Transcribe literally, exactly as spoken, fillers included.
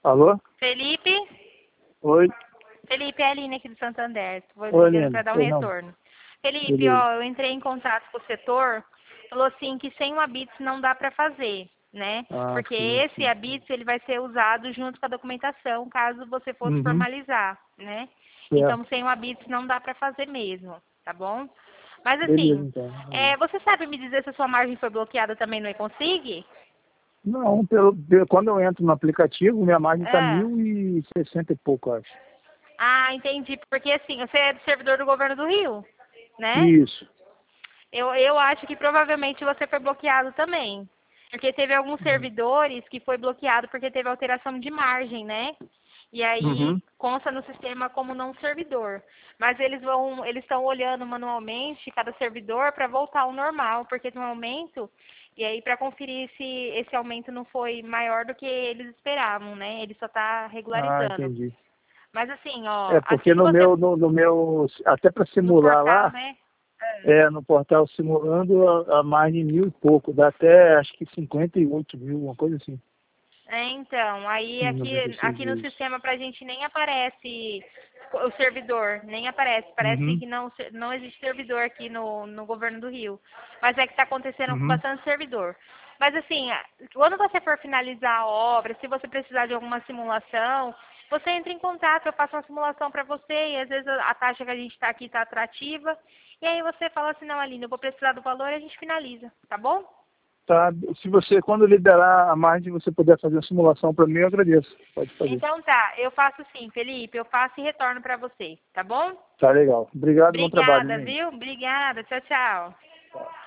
Alô? Felipe? Oi? Felipe, é a Aline aqui do Santander. Vou Oi, ligando Aline. para dar um Pois não. retorno. Felipe, Beleza. ó, eu entrei em contato com o setor, falou assim que sem o Abits não dá para fazer, né? Ah, Porque sim, esse sim. Abits ele vai ser usado junto com a documentação, caso você fosse Uhum. formalizar, né? Certo. Então, sem o Abits não dá para fazer mesmo, tá bom? Mas Beleza, assim, então. é, você sabe me dizer se a sua margem foi bloqueada também no E-Consig? Não, pelo, pelo- quando eu entro no aplicativo, minha margem está Ah. mil e sessenta e pouco, acho. Ah, entendi. Porque assim, você é do servidor do governo do Rio, né? Isso. Eu, eu acho que provavelmente você foi bloqueado também. Porque teve alguns servidores que foi bloqueado porque teve alteração de margem, né? E aí Uhum. consta no sistema como não servidor. Mas eles vão, eles estão olhando manualmente cada servidor para voltar ao normal, porque tem um aumento, e aí para conferir se esse aumento não foi maior do que eles esperavam, né? Ele só está Ah, regularizando. entendi. Mas assim, ó, É, porque assim que no você, meu, no, no meu, até para no simular portal, lá, né? é, no portal simulando a, a margem mil e pouco, dá até acho que cinquenta e oito mil, uma coisa assim, É, então, aí em aqui, noventa e seis aqui no vezes. sistema pra gente nem aparece o servidor, nem aparece. Parece Uhum. que não, não existe servidor aqui no, no governo do Rio. Mas é que está acontecendo com Uhum. bastante servidor. Mas assim, quando você for finalizar a obra, se você precisar de alguma simulação, você entra em contato, eu faço uma simulação para você e às vezes a taxa que a gente está aqui está atrativa. E aí você fala assim, não, Aline, eu vou precisar do valor e a gente finaliza, tá bom? Tá, se você, quando liberar a margem, você puder fazer a simulação para mim, eu agradeço. Pode fazer. Então tá, eu faço sim, Felipe, eu faço e retorno para você, tá bom? Tá legal. Obrigado, bom trabalho, Obrigada, menino. viu? Obrigada, tchau, tchau. Tá.